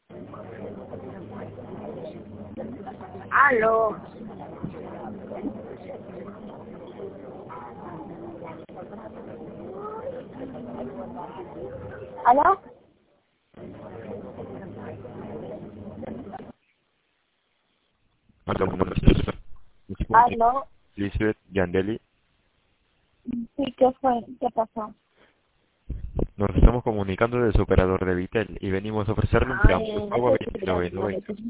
Aló. ¿Aló? Hola, buenas noches. ¿Aló? Lisbeth Yandeli. Sí, ¿qué fue? ¿Qué pasó? Nos estamos comunicando desde su operador de Vitel y venimos a ofrecerle un plan Ay, pago a eso sí, 29.90.